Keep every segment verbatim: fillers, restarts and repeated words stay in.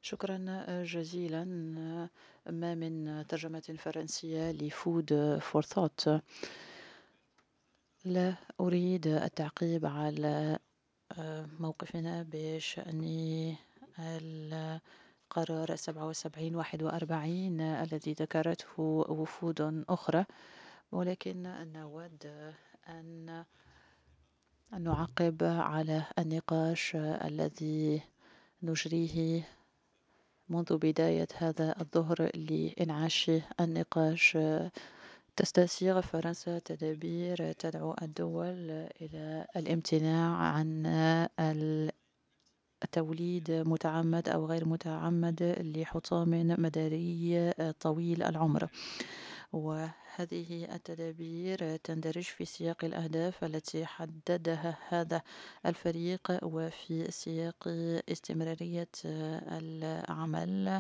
شكرا جزيلا. ما من ترجمة فرنسية لفود فور ثوت. لا أريد التعقيب على موقفنا بشأن القرار سبعة وسبعين واحد وأربعين الذي ذكرته وفود أخرى، ولكن نود أن نعقب على النقاش الذي نجريه منذ بداية هذا الظهر لإنعاش النقاش. تستسيغ فرنسا تدابير تدعو الدول إلى الامتناع عن التوليد متعمد أو غير متعمد لحطام مداري طويل العمر، وهذه التدابير تندرج في سياق الأهداف التي حددها هذا الفريق وفي سياق استمرارية العمل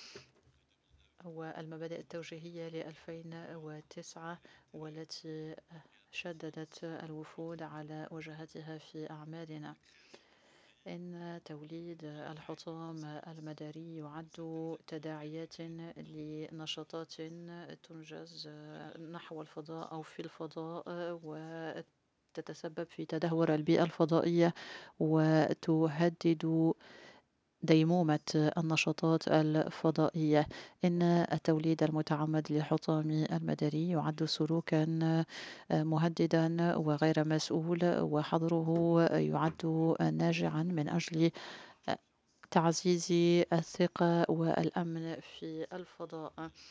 والمبادئ التوجيهية لألفين وتسعة، والتي شددت الوفود على وجهتها في أعمالنا. إن توليد الحطام المداري يعد تداعيات لنشاطات تنجز نحو الفضاء أو في الفضاء، وتتسبب في تدهور البيئة الفضائية وتهدد ديمومة النشاطات الفضائية. إن التوليد المتعمد للحطام المداري يعد سلوكا مهددا وغير مسؤول، وحظره يعد ناجعا من أجل تعزيز الثقة والأمن في الفضاء.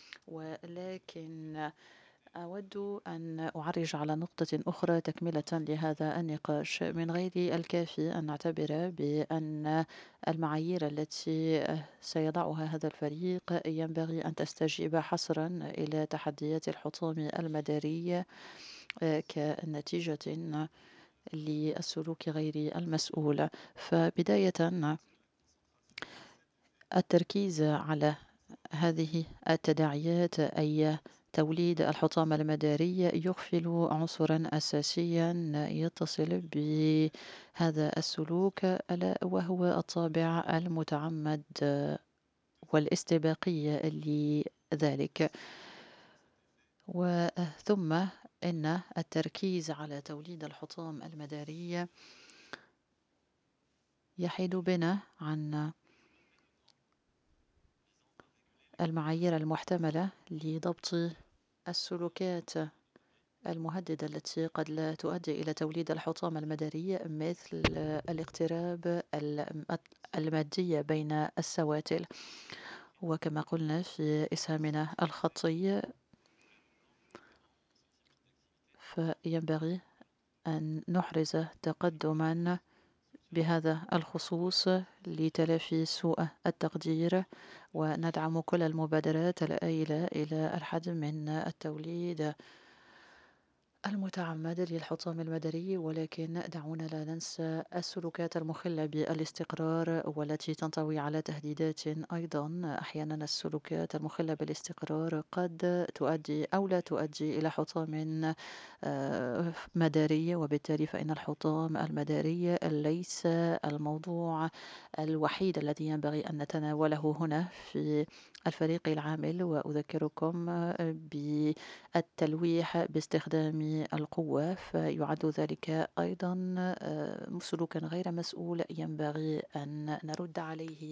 ولكن أود أن أعرج على نقطة أخرى تكملة لهذا النقاش. من غير الكافي أن نعتبر بأن المعايير التي سيضعها هذا الفريق ينبغي أن تستجيب حصرا إلى تحديات الحطام المداري كنتيجة للسلوك غير المسؤول. فبداية التركيز على هذه التداعيات، أي توليد الحطام المداري، يغفل عنصرا أساسيا يتصل بهذا السلوك، ألا وهو الطابع المتعمد والاستباقية لذلك. وثم إن التركيز على توليد الحطام المداري يحيد بنا عن المعايير المحتملة لضبط السلوكات المهددة التي قد لا تؤدي إلى توليد الحطام المداري، مثل الاقتراب المادي بين السواتل. وكما قلنا في إسهامنا الخطي، فينبغي أن نحرز تقدما بهذا الخصوص لتلافي سوء التقدير، وندعم كل المبادرات الآيلة إلى الحد من التوليد المتعمد للحطام المداري. ولكن دعونا لا ننسى السلوكات المخلة بالاستقرار والتي تنطوي على تهديدات أيضا. أحيانا السلوكات المخلة بالاستقرار قد تؤدي أو لا تؤدي إلى حطام مداري، وبالتالي فإن الحطام المداري ليس الموضوع الوحيد الذي ينبغي أن نتناوله هنا في الفريق العامل. وأذكركم بالتلويح باستخدام القوة، فيعد ذلك أيضا سلوكا غير مسؤول ينبغي أن نرد عليه